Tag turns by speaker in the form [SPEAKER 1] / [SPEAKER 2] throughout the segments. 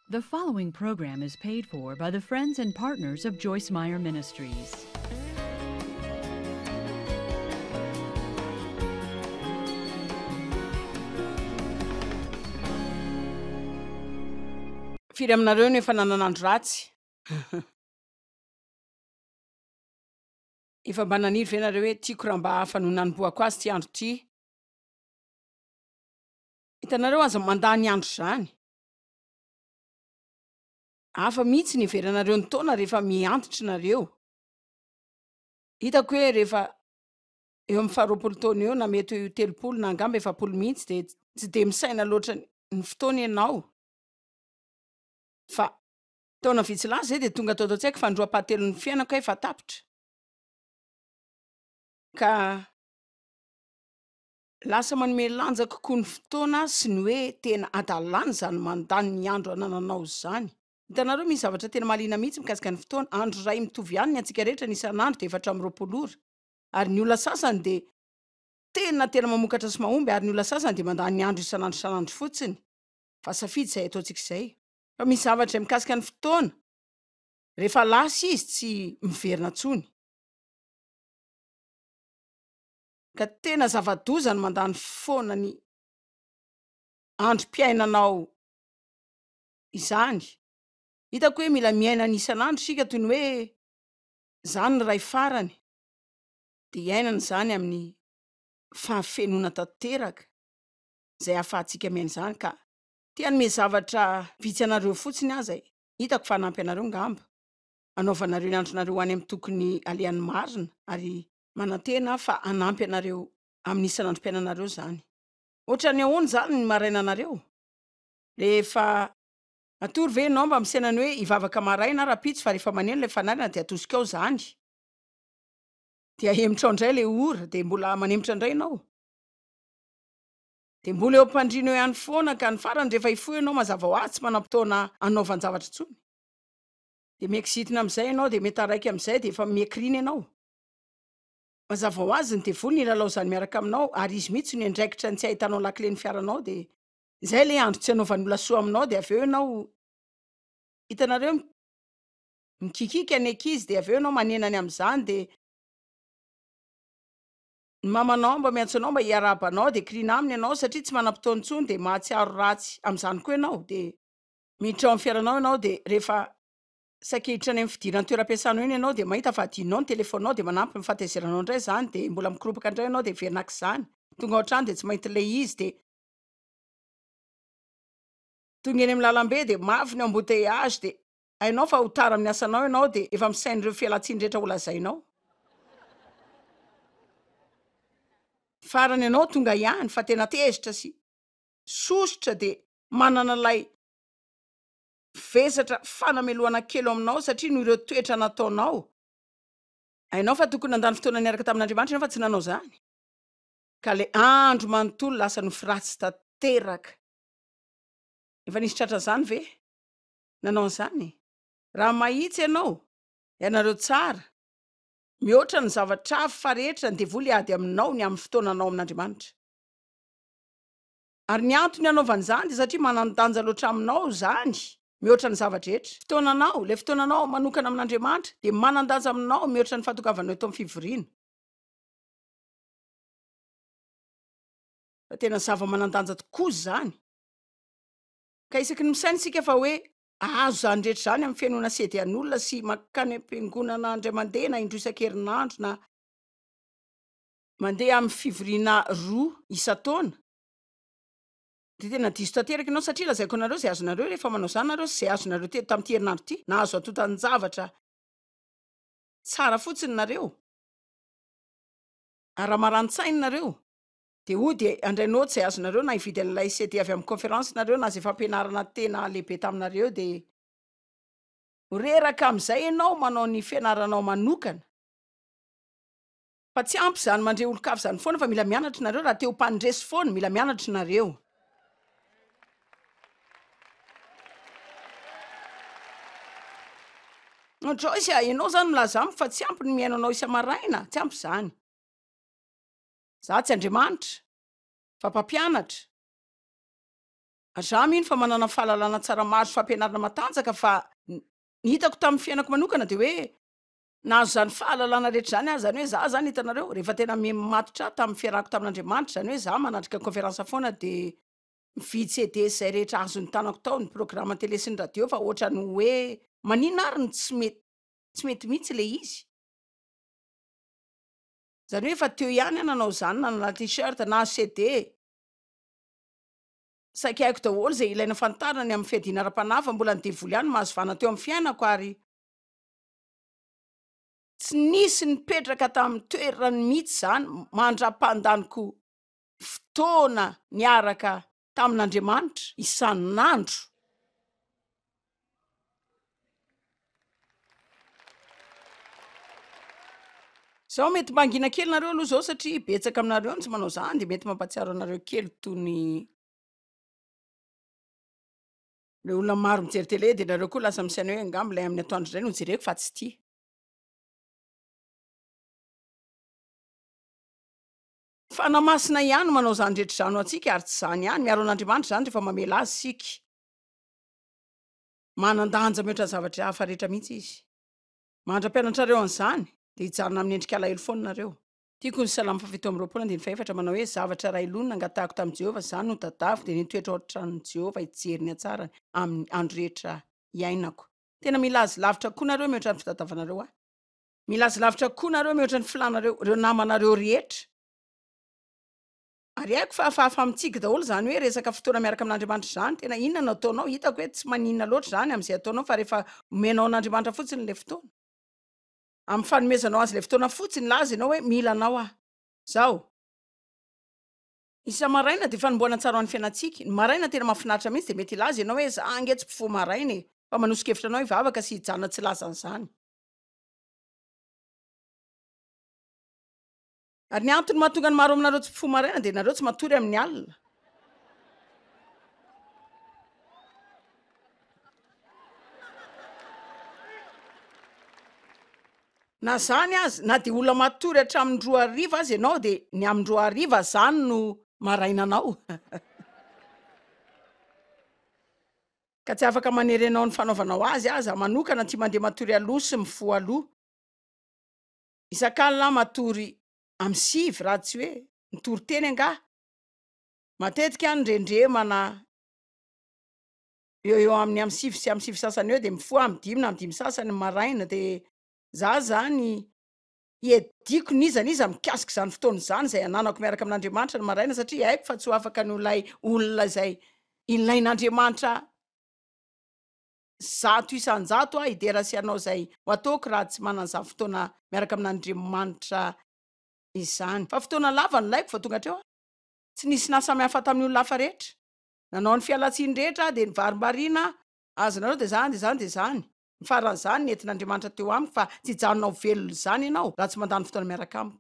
[SPEAKER 1] The following program is paid for by the friends and partners of Joyce Meyer Ministries.
[SPEAKER 2] Firy aminareo no efa nanan'andro ratsy. Efa mba naniry ve nareo hoe tiako raha mba hafa no nanomboako azy ty andro ty. Hitanareo aza mandany andro zany. Hafa mihitsy ny veranareo ny taona rehefa miantitra nareo. Hitako hoe rehefa eo amin'ny 20 taona eo na mety eo 30 na angamba 70 mihitsy de tsy de misaina loatra ny fotoana ianao. Fa taona vitsy lasa zay de tonga tao an-tsaiko fa androam-pahatelon'ny fiainako efa tapitra. Ka lasa manome lanja kokoa ny fotoana sy ny hoe tena adalàna zany mandany ny andro anananao zany. Hitanareo misy zavatra tena mahaliana mihitsy mikasika ny fotoana. Andro ray mitovy ihany ny antsika rehetra ny isan'andro de 420 ora. Ary ny olona sasany de tena mamokatra sy mahomby ary ny olona sasany de mandany andro isan'andro fotsiny. Fa safidy izay ataontsika izay. Fa misy zavatra mikasika ny fotoana. Rehefa lasa izy tsy miverina intsony. Ka tena zava-doza ny mandany foana ny androm-piainanao izany. Hitako hoe mila miaina ny isan'andro sika toy ny hoe zany ny ray farany. De iainana zany amin'ny fahafenona tanteraka zay ahafahantsika miaina izany ka tia hanome zavatra vitsy anareo fotsiny aza. Hitako fa hanampy anareo ngamba. Anaovanareo ny andronareo ho any amin'ny tokony alehan'ny marina ary manantena fa hanampy anareo amin'ny isan'androm-piainanareo zany. Ohatra ny ahoana zany ny maraina anareo? Rehefa atory ve ianao mba misainany hoe hivavaka maraina rapitsy fa rehefa maneno ilay fanarina de atosika ao zany. De ahemitrao indray le ora de mbola manemitra indray ianao. De mbola eo am-pandriana eo ihany foana ka ny farany rehefa hifoha ianao mazava ho azy tsy manam-potoana anaovan-javatra intsony. De miekizitina amin'izay ianao de metaraiky amin'izay de efa miekirina ianao. Mazava ho azy ny devoly ny lalao zany miaraka aminao ary izy mihitsy ny andraikitra ny tsy ahitanao lakile ny fiaranao de izay le andro tsy anaovan'ny olona soa aminao de aveo ianao hitanareo mikikika ny ankizy de aveo ianao manenany amin'izany de ny mamanao mba miantso anao mba hiarabanao de krina aminy ianao satria tsy manam-potoana intsony de mahatsiaro ratsy amin'izany koa ianao de miditra ao amin'ny fiaranao ianao de rehefa sakehitra any amin'ny fidiran'ny toeram-piasanao iny ianao de mahita fa adinao ny telefonao de manampy ny fahatezeranao indray zany de mbola mikoropoka indray ianao de veronaka izany. Tonga ao an-trano de tsy mahita ilay izy de tonga eny amin'ny lalambe de mafy ny embouteillage de hainao fa ho tara amin'ny asanao ianao de efa misain'ireo fialatsiny rehetra ho lazainao. Farany ianao tonga ihany fa tena tezitra sy sosotra de manana lay vesatra fanameloana kely aminao satria no ireo toetra nataonao. Hainao fa tokony nandany fotoana niaraka tamin'Andriamanitra fa tsy nanao zany. Ka le andro manontolo lasa nofiratsy tanteraka. Efa nisy tratra zany ve? Nanao an'izany? Raha mahitsy ianao, ianareo tsara. Mihoatra ny zavatra hafa rehetra ny devoly ady aminao ny amin'ny fotoananao amin'Andriamanitra. Ary ny antony anaovan'izany de satria manan-danja loatra aminao zany. Mihoatra ny zavatra rehetra. Fotoananao, le fotoananao manokana amin'Andriamanitra de manan-danja aminao mihoatra ny fahatokavanao eto amin'ny fivoriana. Fa tena zava-manan-danja tokoa zany. Ka isaky ny misaina isika fa hoe azo zany rehetra zany amin'ny fiainona sedian'olona sy makany am-piangonana indray mandeha na indroa isan-kerinandro na mandeha amin'ny fivoriana 2 isan-taona. De tena diso tanteraka ianao satria lazaiko anareo zay azonareo rehefa manao zany nareo sy zay azonareo teto tamin'ity herinandro ity na azo atotan'ny zavatra tsara fotsiny nareo. Ara-marantsainy nareo. De de andrainao zay azonareo na hividy an'ilay CD avy amin'ny conférence nareo na zay fampianarana tena lehibe taminareo de horeraka amin'izay ianao manao ny fianaranao manokana. Fa tsy ampy zany mandre olon-kafa zany foana fa mila mianatra nareo raha te ho mpandresy foana mila mianatra nareo. Joyce ianao zany milaza amiko fa tsy ampy ny miainanao isa-maraina, tsy ampy zany. Za tsy Andriamanitra, fa mpampianatra. za mino fa manana fahalalana tsaramaso fampianarana matanjaka fa ny hitako tamin'ny fiainako manokana de hoe nazo zany fahalalana rehetra zany zany hoe za zany hitanareo rehefa tena mematotra tamin'ny fiarahako tamin'Andriamanitra zany hoe za manatrika conférence foana de mividy CD zay rehetra azony tanako tao ny programme télé sy ny radio fa ohatrany hoe maninona ary ny tsy mety mihitsy le izy zany hoe fa teo ihany nanao zany nanana t-shirt na CD saky haiko daholo zay ilaina fantarany amin'ny fiadiana ara-panahy fa mbola ny devoly ihany mahazovana teo amin'ny fiainako ary tsy nisy nipetraka tamin'ny toerany mihitsy zany mandra-pandaniko fotoana niaraka tamin'Andriamanitra isan'andro zao mety mangina kely nareo aloha zao satria betsaka aminareo tsy manao zany de mety mampatsiaro anareo kely tony le olona maro mijery tele de nareo koa lasa misaina hoe angambo lay amin'ny atoandro izay no jereko fa tsy tia fanamasina ihany manao zany rehetra zany ho antsika ary tsy zany ihany miaro an'Andriamanitra zany rehefa mamela azy sika manandanja mihoatra ny zavatra hafa rehetra mihitsy izy mandra-pianatrareo an'izany de hijarina amin'ny endrika alahelo foana nareo tiako ny salamo fafito amby roapolo andiny faefatra manao hoe zavatra ray lonona angatahako tamin'i Jehovah zany no tadaviko de nitoetra ohatran'ny Jehovah hijeriny atsara amin'ny andro rehetra iainako tena milazy lavitra koa nareo mihoatra ny fitadavanareo a milazy lavitra koa nareo mihoatra ny filanareo reo namanareo rehetra ary haiko fa afahafa mitsiky daholo zany hoe resaka fotoana miaraka amin'Andriamanitra zany tena inona no ataonao hitako hoe tsy maninona loatra zany amin'izay ataonao fa rehefa omenao an'Andriamanitra fotsiny le fotoana amin'ny fanomezanao azy le fotoana fotsiny laza ianao hoe mila anao zao isa maraina de fanomboana tsara ho an'ny fiainantsika ny maraina tena mahafinaritra mihitsy de mety ilaza ianao hoe za ange tsy mpifo maraina fa manosika-hevitra anao hivavaka sy hijanona tsy lazan'izany ary ny antony mahatonga ny maro aminareo tsy mpifo maraina de nareo tsy matory amin'ny alina na zany azy na de olona matory hatramin'ny 2:00 azy ianao de ny amin'ny 2:00 zany no marainanao ka tsy afaka manerenao ny fanaovanao azy aza manokana tsy mandeha matory aloha sy mifo aloha isan-kalina matory amin'ny 7 raha tsy hoe nitory teny angah matetika ny rendremana eo amin'ny 7 sy amin'ny 7 sasany eo de mifoa amin'ny 5 na amin'ny 5 sasany maraina de za zany iediko nizaniza mikasika zany fotoana zany zay ananako miaraka amin'Andriamanitra ny maraina satria haiko fa tsy ho afaka no lay olona zay ilain'Andriamanitra 100 isan-jato hiderasy anao zay ho ataoko raha tsy manan'izany fotoana miaraka amin'Andriamanitra izany fa fotoana lava no laiko fa tonga treo tsy nisy nasamihafa tamin'ny olona hafa rehetra nanao ny fialatsiny rehetra de ny varimbariana azonareo de zany de zany de zany ny faran'izany ny entin'Andriamanitra teo amiko fa tsy hijanonao velona zany ianao raha tsy mandany fotoana miaraka amiko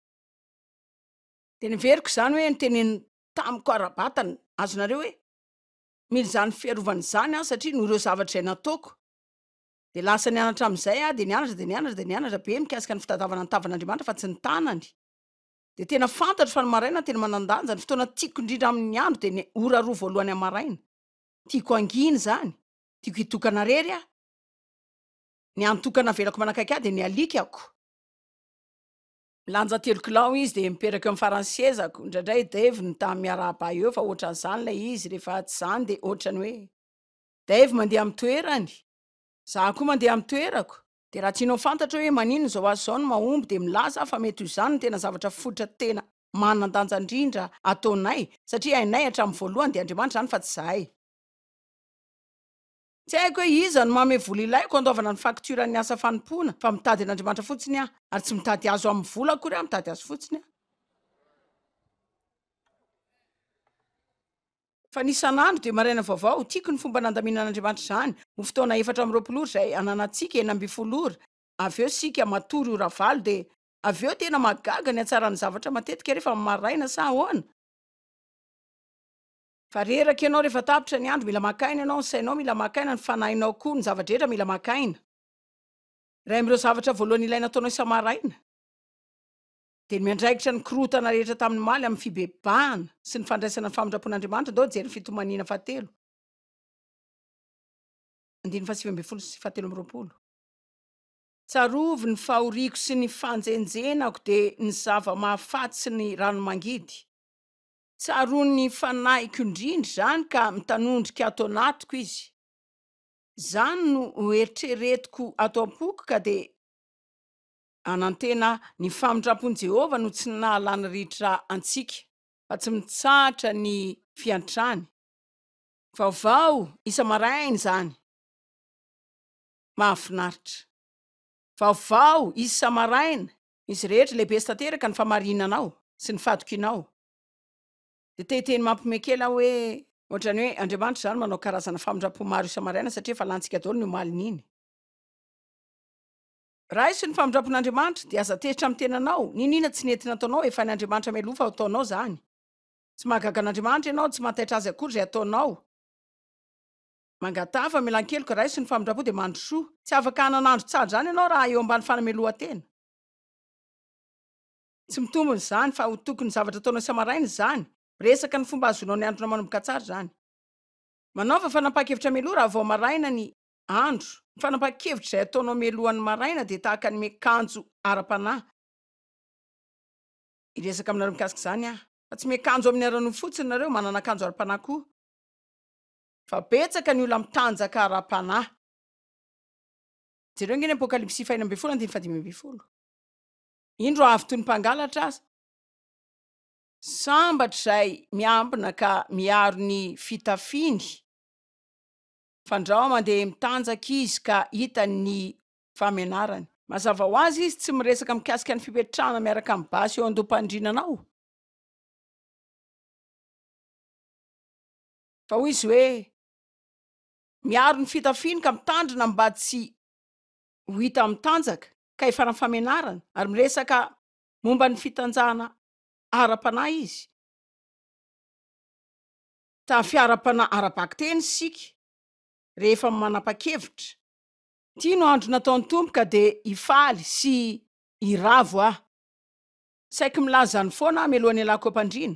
[SPEAKER 2] de niveriko zany hoe nyteneny tamiko ara-batana azonareo hoe mily zany fiarovana izany satria no ireo zavatra izay nataoko de lasa nianatra amin'izay de nianatra de nianatra de nianatra be mikasika ny fitadavana ny tavan'Andriamanitra fa tsy ny tanany de tena fantatro fa ny maraina tena manandanja ny fotoana tiako indrindra amin'ny andro de ny ora roa voalohany amin'ny maraina tiako anginy zany tiako hitokana rery ny antokana velako manakaiky de ny alikako lanja 3 kilao izy de miperaka eo amin'ny faransezako indraindray Dave ny tamin'ny miarahaba eo fa ohatran'izany lay izy rehefa tsy zany de ohatrany hoe Dave mandeha amin'ny toerany za koa mandeha amin'ny toerako de raha tianao fantatra hoe manino zao azy zao no mahomby de milaza fa mety ho zany no tena zavatra fotra tena manandanja indrindra ataonay satria ainay hatramin'ny voalohany de Andriamanitra zany fa tsy zahay tsy haiko hoe iza no mame vola ilaiko andaovana ny fakturan'ny asa fanompoana fa mitady an'Andriamanitra fotsiny ary tsy mitady azo amin'ny vola akory mitady azo fotsiny fa nisan'andro de maraina vaovao tiako ny fomba nandaminan'Andriamanitra zany ho fotoana 4 zay ananatsika 9 avy eo sika matory ora valo de avy eo tena magaga ny atsarany zavatra matetika rehefa maraina sa ahoana fa reraka ianao rehefa tapitra ny andro mila makaina ianao ny sainao mila makaina ny fanahinao koa ny zavatra rehetra mila makaina ray amin'ireo zavatra voalohany ilaina ataonao isa-maraina de miandraikitra ny korotana rehetra tamin'ny maly amin'ny fibebahana sy ny fandraisana ny famindrapon'Andriamanitra dao jery fitomanina fahatelo andiny fahasivy sy fahatelo amby roapolo. Tsarovy ny fahoriako sy ny fanjenjenako de ny zava-mahafaty sy ny ranomangidy. Tsaro ny fanahiko indrindra zany ka mitanondrika ato anatiko izy. Zany no eritreretiko ato am-poko ka de anantena ny famindrapon'i Jehova no tsy nahalany ritra antsika, fa tsy mitsahatra ny fiantrany. Vaovao isa-maraina zany. Mahafinaritra. Vaovao isa-maraina, izy rehetra lehibe sy tanteraka ny famarinanao sy ny fatokinao. De teteny mampimekela hoe ohatrany hoe Andriamanitra zany manao karazana famindrapo maro isa-maraina satria fa lantsika daholo ny omalin'iny. Raha isy ny famindrapon'Andriamanitra de aza tezitra amin'ny tenanao, ninona tsy nentina ataonao efa ny Andriamanitra mialoha fa ataonao zany. Tsy mahagaga an'Andriamanitra ianao, tsy mahataitra azy akory zay ataonao. Mangatava melan-keloka raha isy ny famindrapo de mandrosoa. Tsy afaka hananandro tsara zany ianao raha eo ambany fanamelohan-tena. Tsy mitombony zany fa ho tokony zavatra ataonao isa-maraina zany. Resaka ny fomba azonao ny androna manomboka tsara zany. Manaova fanapakevitra meloha raha vao maraina ny andro. Ny fanapakevitra zay ataonao melohan'ny maraina de tahaka ny miakanjo ara-panahy. Iresaka aminareo mikasika zany fa tsy miakanjo amin'ny arano fotsiny nareo, manana akanjo ara-panahy koa. Fa betsaka ny olona mitanjaka ara-panahy. Jereo ngeny Apokalipsy 4:5-5. Indro avy toy ny mpangalatra aza. Sambatra zay miambina ka miaro ny fitafiny. Fandrao mandeha mitanjaka izy ka hita ny famenarany. Mazava ho azy izy tsy miresaka mikasika ny fipetrahana miaraka amin'ny basy eo andom-pandrinanao. Fa hoy izy hoe miaro ny fitafiny ka mitandrina mba tsy ho hita mitanjaka ka efa ny famenarana ary miresaka momba ny fitanjahana ara-panahy izy. Fiara-panahy ara-baky-teny sika rehefa manapa-kevitra. Ty no andro nataon'ny Tompoka de hifaly sy hiravo aho. Saiky milaza ny foana melohan'ny alako am-pandriana.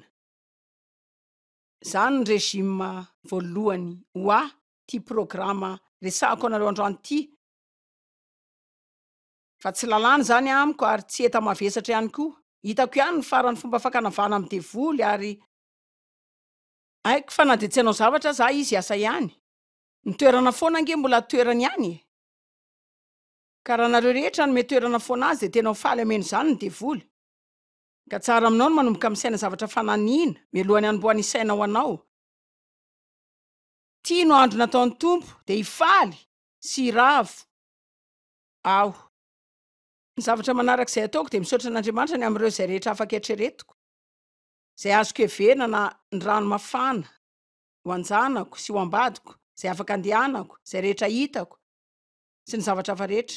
[SPEAKER 2] Zany ny rejima voalohany ho aho ty programa resahako anareo androany ty. Fa tsy lalàna zany amiko ary tsy eta mavesatra ihany koa. Hitako ihany ny farany fomba fakanavana amin'ny devoly ary aiko fa na de tsy hanao zavatra za izy asa ihany. Ny toerana foana nge mbola toerany ihany. Ka raha nareo rehetra no toerana foana azy de tena ho faly ameno zany ny devoly. Ka tsara aminao no manomboka misaina zavatra fananiana melohan'ny hanombohan'ny isaina ho anao. Ty no andro nataon'ny Tompo de hifaly sy hiravo aho. Ny zavatra manarak'izay ataoko de misaotra an'Andriamanitra ny amin'ireo zay rehetra afaka eritreretiko. Zay azoko heverina na ny rano mafana ho anjanako sy ho ambadiko, zay afaka andehanako, zay rehetra hitako sy ny zavatra hafa rehetra.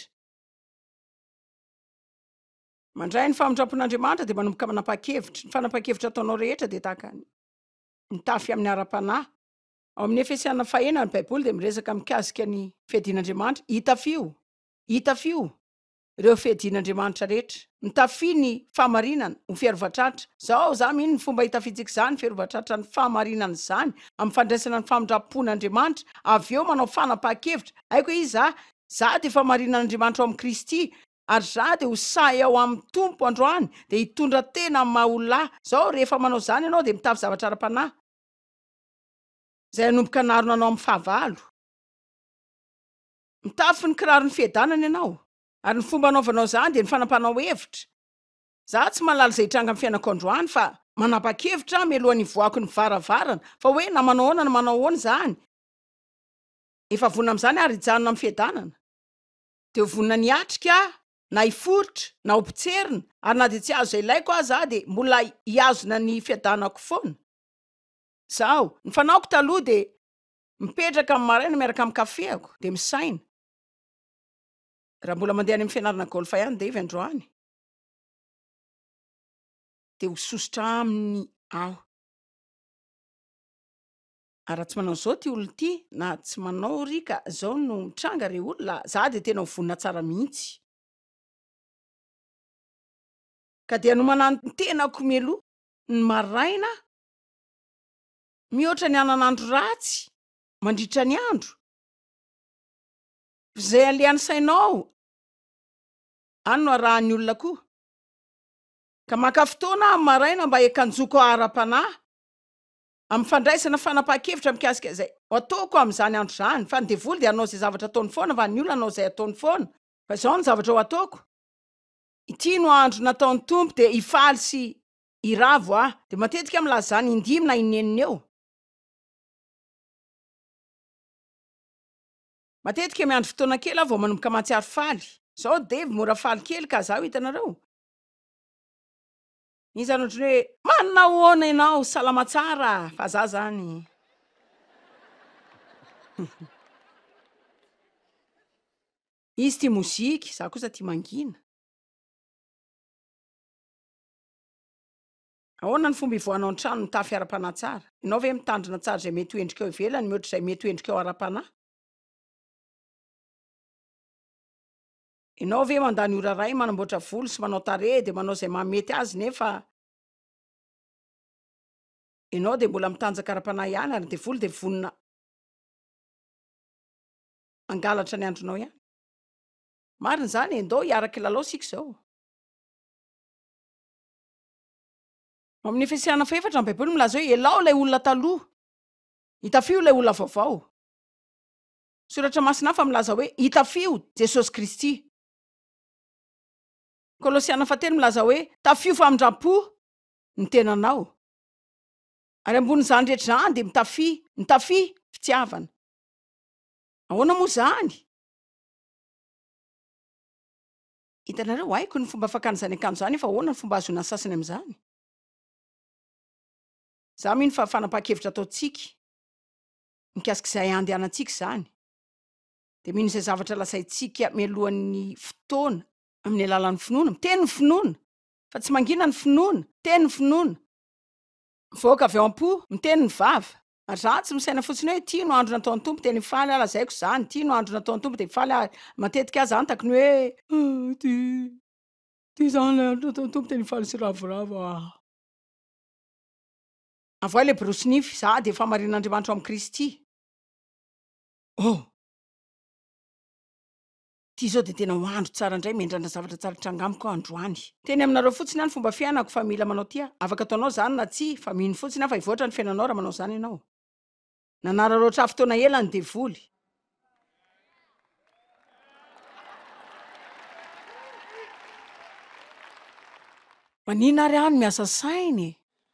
[SPEAKER 2] Mandray ny famindrapon'Andriamanitra de manomboka manapa-kevitra. Ny fanapa-kevitra ataonao rehetra de tahaka mitafy amin'ny ara-panahy. Ao amin'ny Efesiana 4 ny Baiboly de miresaka mikasika ny fiadian'Andriamanitra. Hitafio ireo fiadian'Andriamanitra rehetra. Mitafy ny fahamarinana ho fiarovatratra. Zao za mino ny fomba hitafitsika zany fiarovatratra ny fahamarinana zany amin'ny fandraisana ny famindrapon'Andriamanitra. Avy eo manao fanapa-kevitra. Aiko izy za de fahamarinan'Andriamanitra ao amin'ny Kristy. Ary za de ho say ao amin'ny Tompo androany de hitondra tena maha-olonahy. Zao rehefa manao zany ianao de mitafy zavatra ara-panahy. Zay hanomboka narona anao amin'ny fahavalo. Mitafy ny kiraro ny fiadanana ianao. Ary ny fomba anaovanao zany de ny fanapanao hevitra. Za tsy malala zay hitranga amin'ny fiainako androany fa manapa-kevitra melohan'ny voako ny varavarana. Fa hoe na manao ahoana na manao ahoana zany. Efa vonona amin'izany ary hijanona amin'ny fiadanana. De ho vonona ny atrika na hiforotra na ho potserina ary na de tsy azo ilaiko aho za de mbola hiazona ny fiadanako foana. Zao ny fanaoko taloha de mipetraka amin'ny maraina miaraka amin'ny kafeako de misaina. Raha mbola mandeha any amin'ny fianarana golfa ihany Dave androany. De ho sosotra aminy aho. Raha tsy manao zao ty olona ty na tsy manao rika zao no mitranga re olona za de tena ho vonona tsara mihitsy. ka dia no manano ny tenako meloha ny maraina mihoatra ny anan'andro ratsy mandritra ny andro zay aleany sainao any no arahan'ny olona koa ka maka fotoana amin'ny maraina mba ekanjoko ara-panahy amin'ny fandraisana fanapahan-kevitra mikasika zay ataoko amin'izany andro zany fa ny devoly dia anao zay zavatra ataony foana fa ny olona anao zay ataony foana fa izao ny zavatra ho ataoko ity no andro nataon'ny tompo de ifaly sy iravo de matetika milaza zany indimy na inenina eo matetika miandro fotoana kely aho vao manomboka mahatsiaro faly zao devy mora faly kely ka zaho hitanareo izany ohatry hoe manina hoana ianao salama tsara fa za zany izy tia moziky za kosa tia mangina ahoana ny fomba ivoanao an-trano mitafy ara-panahy tsara ianao ve mitandrina tsara zay mety ho endrika eo ivelany mihoatra zay mety ho endrika eo ara-panahy ianao ve mandany ora ray manamboatra volo sy manao tare de manao zay mamety azy nefa ianao de mbola mitanjaka ara-panahy ihany ary de volo de vonona angalatra ny andronao ihany mariny zany endao hiaraky lalao sika zao amin'ny Efesiana 4 ny baiboly milaza hoe elao lay olona taloha hitafio lay olona vaovao soratra masina hafa milaza hoe hitafio Jesosy Kristy Kolosiana 4 milaza hoe tafio famindram-po ny tenanao ary ambonin'izany rehetra zany de mitafy fitiavana ahoana moa zany hitanareo haiko ny fomba fakan'izany akanjo zany efa ahoana ny fomba azona sasany amin'izany za mino fa fanapahan-kevitra ataotsika mikasika izay andehanantsika zany de mino izay zavatra lazaitsika mialohan'ny fotoana amin'ny alalan'ny finoana miteny ny finoana fa tsy mangina ny finoana teny ny finoana voaka avy ao am-po miteny ny vava ary za tsy misaina fotsiny hoe tia no andro nataon'ny tompo teny faly ala zaiko zany tia no andro nataon'ny tompo de faly matetika azy zany takony hoe ty zany le andro nataon'ny tompo teny faly sy ravoravo avoa le brosinify za de efa marin'Andriamanitra ao amin'ny Kristy ty zao de tena ho andro tsara indray mendrana zavatra tsara trangamiko androany teny aminareo fotsiny any fomba fiainako fa mila manao tia afaka ataonao zany na tsy fa mino fotsiny aho fa ivoatra ny fiainanao raha manao zany ianao nanararoatra fotoana ela ny devoly manina ary any miasa sainy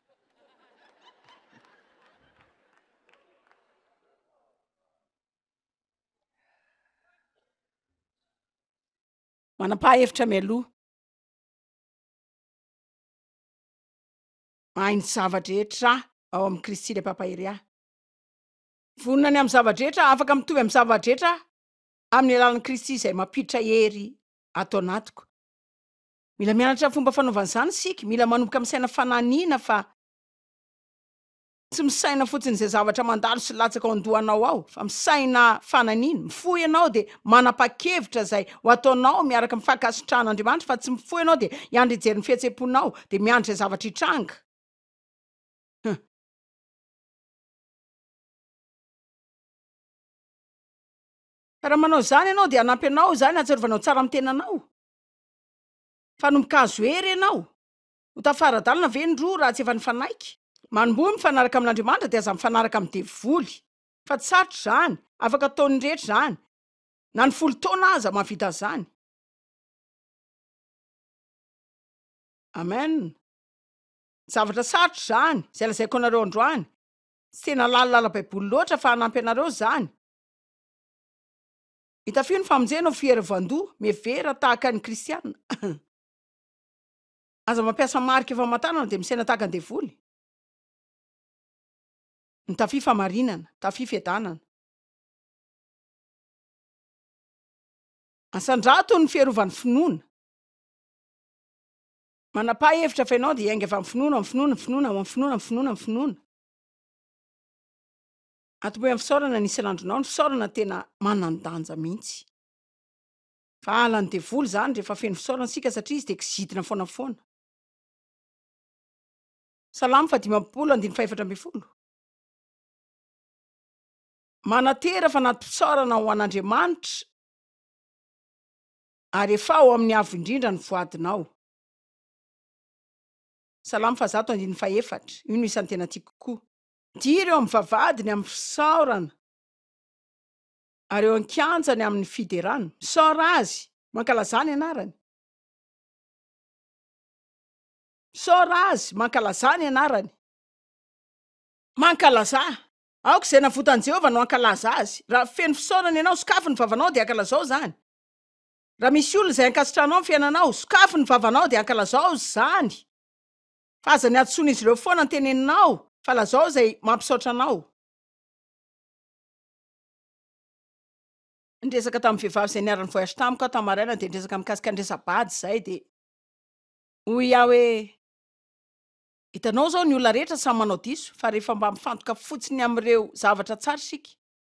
[SPEAKER 2] manapa-hevitra mialoha mahainy zavadrehetra ao amin'ny Kristy le pampahery ahy vonona ny amin'ny zavadrehetra afaka mitovy amin'ny zavadrehetra amin'ny alalan'ny Kristy izay mampiditra hery atao anatiko mila mianatra fomba fanaovan'izany sika mila manomboka misaina fananiana fa tsy misaina fotsiny zay zavatra mandalo sy latsaka ao andohanao ao fa misaina fananiana mifoy ianao de manapa-kevitra zay ho ataonao miaraka mifakasitrahan'Andriamanitra fa tsy mifoy ianao de iandry ijery ny fihetse-ponao de miandry zay zavatra hitranga raha manao zany ianao de anampy anao zany ahatsarovanao tsara amin'ny tenanao fa no mikazo hery ianao ho tafaradalina ve ny roa raha tsy efa nifanaiky manomboa mifanaraka amin'Andriamanitra de aza mifanaraka amin'ny devoly fa tsy sarotra zany afaka ataony rehetra zany na ny folo taona aza mahavita zany amen zavatra sarotra zany zay lazaiko anareo androany tsy tena lalilala baiboly loatra fa hanampy anareo zany hitafio ny famonjena ho fiery-vandoa mevera tahaka ny kristiana aza mampiasa marika famantarana de misaina tahaka ny devoly ny tafi famarinana tafi fiadanana asandrato ny fierovany finoana manapa-hevitra fa ianao de iainga avy amin'ny finoana atomboy amin'ny fisaorana nisy landronao ny fisaorana tena manandanja mihitsy fa alan'ny devoly zany rehefa feno fisaorana sika satria izy de kizitina foana Salamo 5:4. Manatera fa anaty pisaorana ho an'Andriamanitra ary efa ao amin'ny avo indrindra ny voadinao. Salamo 104. Io no isan'ny tena tiako kokoa. Dia ireo amin'ny vavadiny amin'ny fisaorana ary eo an-kianjany amin'ny fiderana. Misaora azy, mankalazà ny anarany. Misaora azy, mankalazà ny anarany. Mankalazà. Aoka izay navotan'i Jehovah no ankalaza azy. Raha feno fisaorana ianao, sokafo ny vavanao dia ankalazao zany. Raha misy olona izay ankasitranao amin'ny fiainanao, sokafo ny vavanao dia ankalazao zany. Fa aza ny antsoin'izy ireo foana ny teneninao, fa lazao izay mampisaotra anao. Nresaka tamin'ny vehivavy izay niara nivoyage tamiko aho tamaraina dia nresaka mikasika andresa-bady izay dia hoy iaho hoe hitanao zao ny olona rehetra samy manao diso fa rehefa mba mifantoka fotsiny amin'ireo zavatra tsara isika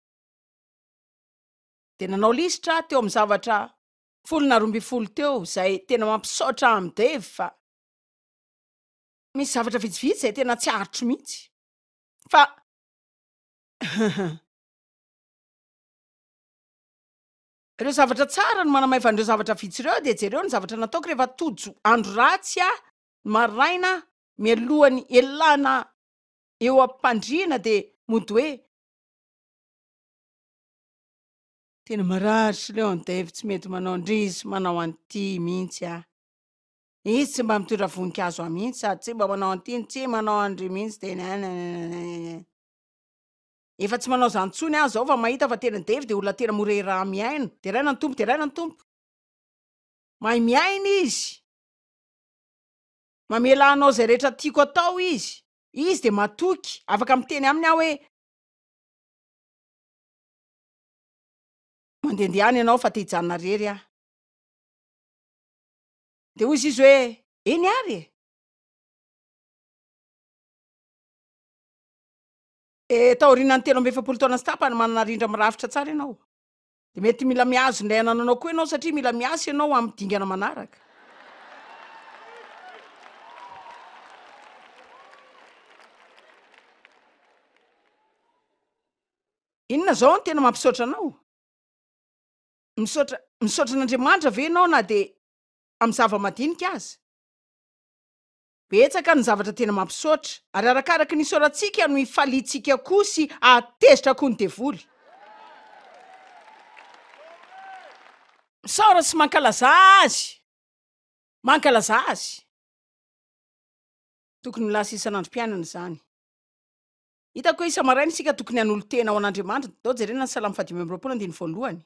[SPEAKER 2] dia nanao lisitra teo amin'ny zavatra 12 teo izay tena mampisaotra am'devy fa misy zavatra vitsivitsy izay tena tsy aharotro mihitsy fa ireo zavatra tsara no manamaiva an'ireo zavatra vitsy ireo dia jereo ny zavatra nataoko rehefa tojo andro ratsy a maraina mialohany elana eo am-pandriana dia mody hoe tena mararitra leo an-devy tsy mety manao andrisy manao an'ity mihitsy a. Izy tsy mba mitondra voninkazo a mihitsy sady tsy mba manao an'ity tsy manao andry mihitsy dia efa tsy manao zany ntsony aho zao fa mahita fa tena devy dia olona tena morera miaina dia raina ny tompo dia raina ny tompo. Mahay miaina izy. Mamela anao izay rehetra tiako atao izy. Izy dia matoky, afaka miteny aminy aho hoe mandehandeha ianao fa te hijanona rery aho. Dia hoy izy hoe eny ary taorianany 13 taona sy tapany manana rindra mirafitra tsara ianao. Dia mety mila mihazo indray anananao koa ianao satria mila miasa ianao amin'ny dingana manaraka. Inona zao no tena mampisaotra anao? Misaotra an'Andriamanitra ve ianao na dia amin'ny zava-madinika aza? Betsaka ny zavatra tena mampisaotra ary arakaraka ny isaorantsika no ifaliantsika koa sy atezitra koa ny devoly. Misaora sy mankalaza azy. Mankalaza azy. Tokony lasa isan'androm-piainana izany. Hitako hoe isa-maraina isika tokony hanolo tena ao an'Andriamanitra. Dao jerena ny Salamo 5:1.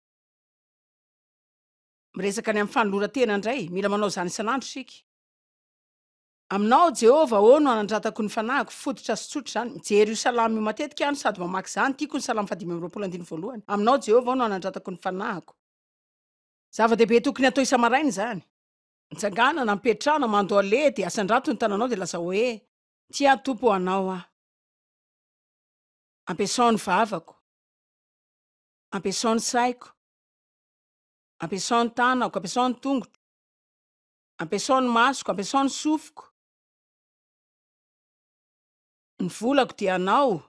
[SPEAKER 2] Miresaka ny amin'ny fanoloran-tena indray, mila manao izany isan'andro isika. Aminao Jehovah no anandratako ny fanahiko, fototra sy tsotra zany. Mijery io salamo io matetika ihany sady mamaky izany, tiako ny Salamo 5:1. Aminao Jehovah no anandratako ny fanahiko. Zava-dehibe tokony atao isa-maraina izany. Mitsanganana, mipetrana, mandoa le dia asan-drato ny tananao dia lasa hoe tia tompo anao aho. Ampiasao ny vavako, ampiasao ny saiko, ampiasao ny tanako, ampiasao ny tongotro, ampiasao ny masoko, ampiasao ny sofiko. Ny volako dia anao.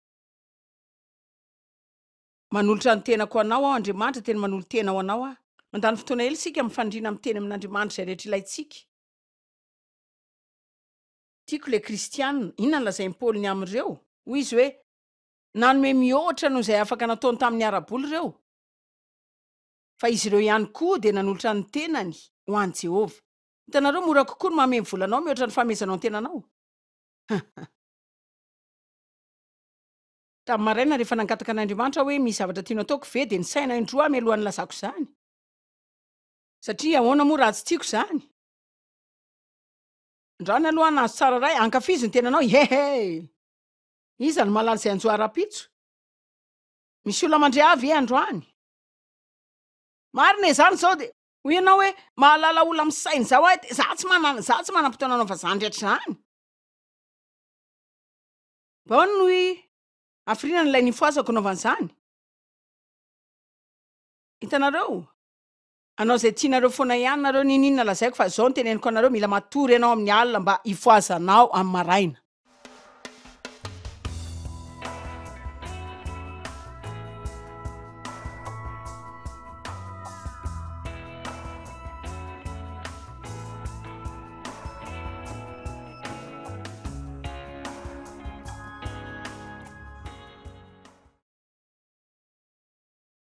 [SPEAKER 2] Manolotra ny tenako anao aho Andriamanitra, tena manolo tena ho anao aho. Mandany fotoana hely isika mifandrina amin'ny teny amin'Andriamanitra izay rehetra ilaintsika. Tiako le kristianina, inona no lazain'i Paoly ny amin'ireo? Hoy izy hoe nanome mihoatra noho izay afaka nataony tamin'ny ara-boly ireo. Fa izy ireo ihany koa dia nanolotra ny tenany ho an'i Jehovah. Hitanareo mora kokoa ny manome volanao mihoatra ny fanomezanao ny tenanao. Tamin'ny maraina rehefa nangataka an'Andriamanitra hoe misy zavatra tianao ataoko ve dia ny saina indroa mialohan'ny lazako izany. Satria ahoana moa raha tsy tiako izany? Ndrany aloha nahazo tsara ray, ankafizo ny tenanao, hehe. Iza ny malala izay anjo ara-pitso? Misy olona mandray avy androany. Marina izany zao dia hoy ianao hoe mahalala olona amin'ny sainy zao ahy, za tsy manam-potoana anao fa zany rehetra izany. Baona no hafiriana n'ilay nifoazako naovan'izany. Hitanareo? anao zay tianareo foana ihany nareo nininona lazaiko fa zao no teneniko anareo mila matory ianao amin'ny alina mba hifoazanao amin'ny maraina